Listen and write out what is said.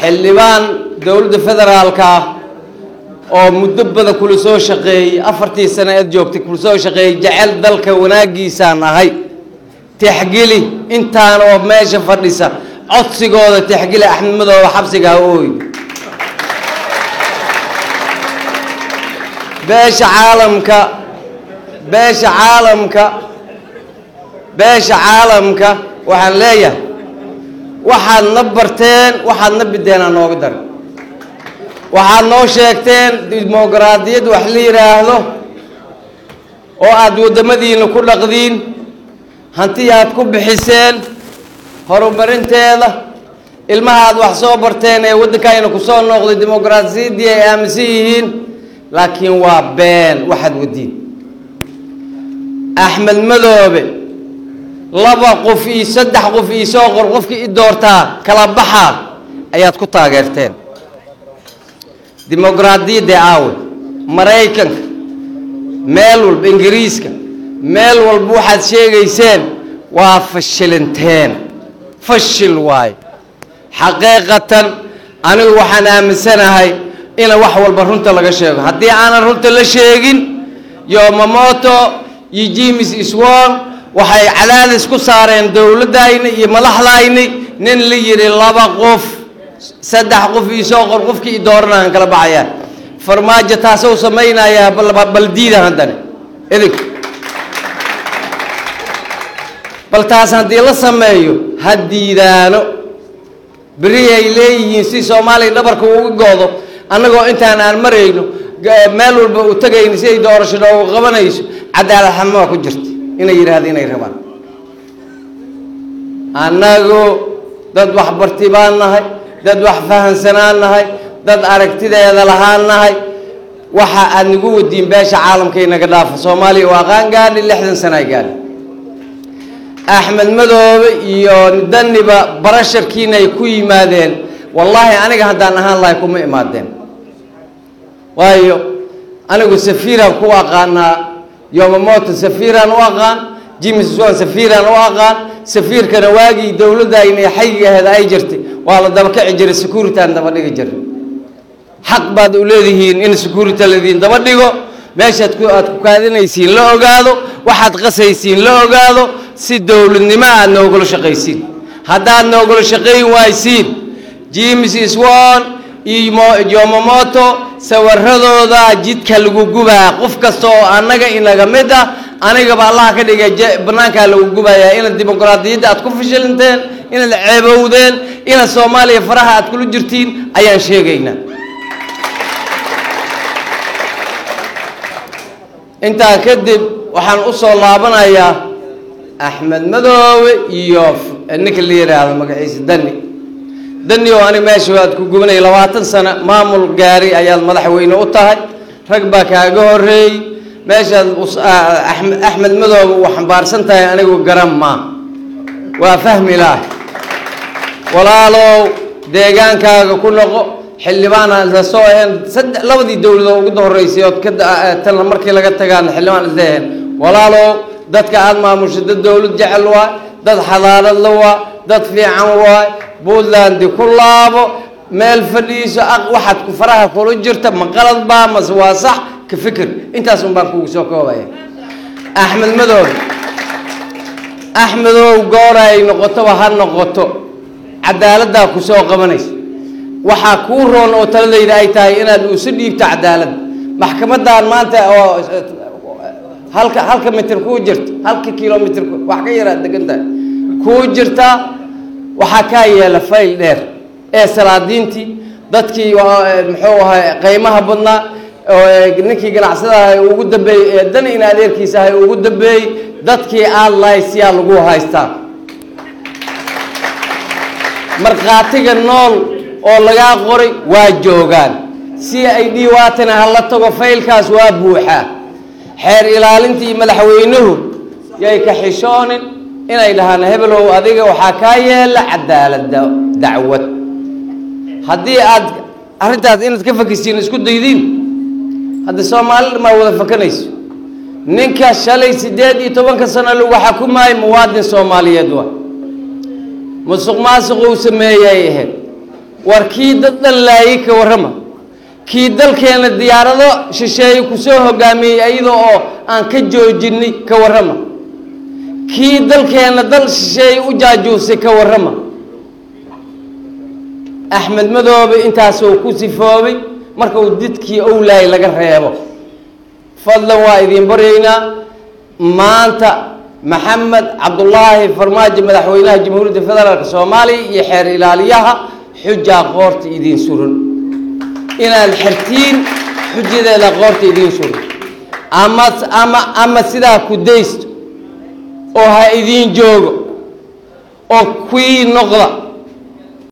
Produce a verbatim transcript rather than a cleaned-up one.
xildhibaan dawladda federaalka oo muddo badan kula soo shaqeeyay afartii sano ee joogtay kula soo shaqeeyay jacayl dalka wanaagiisaan ahay tixgeli intaan oo meesha fadhisa codsigooda tixgeli Axmed Madoobe xabsiga ooy beesha caalamka beesha caalamka beesha caalamka waxaan leeyahay waxaad na barteen waxaad na bideen nooga dar waxaad noo sheegteen dimuqraadiyad wax la yiraahdo oo aad wadamadiina ku dhaqdiin hanti aad ku bixiseen horumarinteeda ilmaha aad wax soo barteen ee waddankaayna ku soo noqday dimuqraadiyadii ay aaminsan yihiin laakiin waa been waxaad wadiin Axmed Madoobe laba qof iyo saddex qof iyo soo qor qofkii i doortaa kala baxa ayaad ku taageerteen dimuqraadiyadda aawe Mareykanka meel walba Ingiriiska meel walba waxaad sheegayseen waa fashilinteen fashil waay xaqiiqatan anigu waxaan aaminsanahay in wax walba runta laga sheego haddii aanan runta la sheegin Yamamoto iyo James Iswaan waxay calaadis ku saareen dawladayna iyo madaxdayna nin la yiri laba qof saddex qof iyo soo qor qofkii dooranaan kala baxayaan farmaajo taasoo sameynaya baldiida hadan idink bal taas hadii la sameeyo hadiidaano bari ay leeyihiin si Soomaaliya dhabarka ugu goodo annagoo intaan aan mareyno meel walba u tagayna si ay doorashada ugu qabanayso cadaalad xamo ku jirto inay yiraahdeen inay rabaan annagu dad wax bartibaanahay dad wax fahansanaanahay dad aragtideeda lahaanahay waxa aad nagu wadiin beesha caalamka inaga dhaafo Soomaaliya waa qaan gaadhi lixdan sano ay gaadhi Axmed Madoobe iyo daniba barasharkiina ay ku yimaadeen wallahi aniga hadaan ahaan lahay kuma imaadeen waayo anigu safiiran ku aqaana Yamamoto safiiran u aqaan James Iswaan safiiran u aqaan safiirkana waagi dawladda inay xayigeeda ay jirtay waa la daba kici jiray security aan daba dhigi jiray xaq baad u leedihiin in security leediin daba dhigo meeshaad ku aad ku kaadinaysiin la ogaado waxaad qasaysiin la ogaado si dawladnimo aad noogula shaqaysiin haddaad noogula shaqayn waaysiin James Iswaan iyo Yamamoto sawaradooda jidka lagu gubaa qof kasto oo anaga inaga mid ah aniga ba Allah ka dhigay banaanka lagu gubaya in dimuqraadiyadda aad ku fashilinteen in la ceebowdeen in Soomaaliya faraha aad kula jirtiin ayaan sheegaynaa inta kadib waxaan u soo laabanayaa Axmed Madoobe iyo ninka la yiraahdo magaciisa Dani dani oo ani meesha waad ku gubnay labaatan sano maamul gaari ayaad madaxweyne u tahay rag baa kaaga horeey meesha Axmed Madoobe waxaan baarsan tahay anigu garan ma waa fahmi laah walaalow deegaankaaga ku noqo xildhibaan la soo een labadii dawladood ugu horeysay oo ka tan markii laga tagaan xildhibaan isdeen walaalow dadka aad maamusho dad dawlad jecel waa dad xadaarad la waa dad fiican waa Puntland ku laabo meel fadhiiso aq waxaad ku faraha kula jirta ma qalad baa mas waa sax ka fikir intaas un baan kugu soo koobaya Axmed Madoobe Axmed oo gooray noqoto waxa noqoto cadaaladda ku soo qabanayso waxa ku roon oo taladayda ay tahay inaad u soo dhiibto cadaalad maxkamadan maanta oo halka halka mitir ku jirto halka kiiloomitir wax ka yara deganta ku jirta waxa ka yeela fayl dheer ee salaadiintii dadkii muxuu ahaa qiimaha badnaa oo ninkii ganacsadaha ugu dambeeyay dan in adeerkiisa ay ugu dambeeyay dadkii Allah siya lagu haystaa marqaatiga nool oo laga qoray waa joogan si ay diiwaatana hal tago faylkaas waa buuxa xeer ilaalintii madaxweynuhu yay ka xishoonin inay dhahaan hebelow adiga waxa ka yeela cadaalad dacwad hadii aad arintaas inaad ka fakisiin isku daydin hada Soomaaliya ma wada fakanayso ninka shalay sideed iyo toban sano lagu xukumay muwaadin Soomaaliyeed waa musuq maasuq uu sameeyay warkii dad dhan laayay ka warrama kii dalkeena diyaarado shisheeye ku soo hogaamiyey iyadoo oo aan ka joojinay ka warrama kii dalkeena dal shisheeye u jaajuusay ka warrama axmed madoobe intaas uu ku sifoobay marka uu dadkii owlaay laga reebo fadlan waa idin baryaynaa maanta maxamed cabdullaahi farmaajo madaxweynaha jamhuuriyadda federaalka soomaaliya iyo xeer ilaaliyaha xujaa qoorta idiin suran inaad xirtiin xujadeeda qoorta idiin suran ama ama ama sidaa ku daysto oo ha idiin joogo oo kuwii noqda